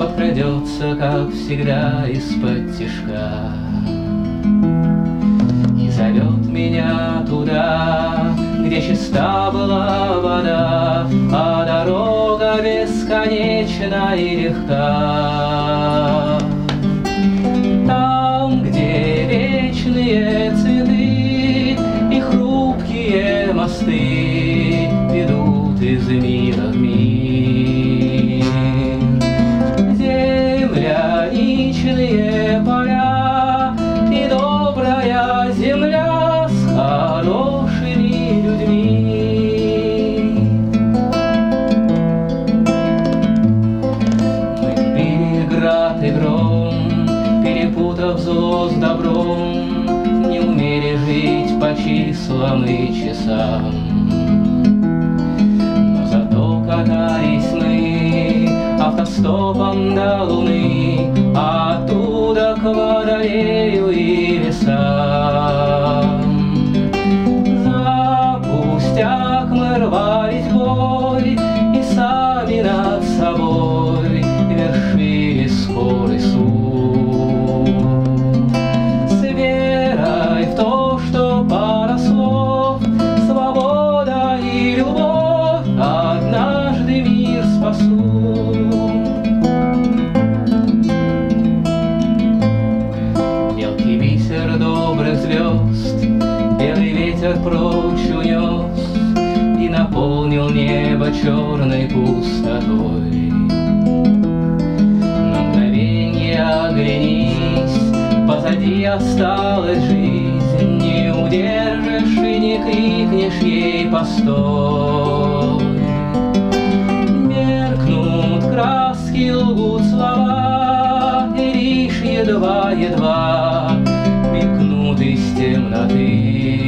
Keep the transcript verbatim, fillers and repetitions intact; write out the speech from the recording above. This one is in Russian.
подкрадется, как всегда, из-под тишка и зовет меня туда, где чиста была вода, а дорога бесконечна и легка. Там, где вечные цветы и хрупкие мосты ведут из мира в мир, земляничные поля и добрая земля с хорошими людьми. Мы любили град и гром, перепутав зло с добром, не умели жить по числам и часам. Но зато катались мы автостопом до луны, а оттуда к Водолею и лесам. За пустяк мы рвались в бой и сами над собой вершили скорый суд. С верой в то, что пара слов, свобода и любовь однажды мир спасут. Мелкий бисер добрых звезд белый ветер прочь унес и наполнил небо черной пустотой. На мгновенье оглянись, позади осталась жизнь, не удержишь и не крикнешь ей постой. Меркнут краски, лгут слова, и лишь едва-едва мелькнут из темноты.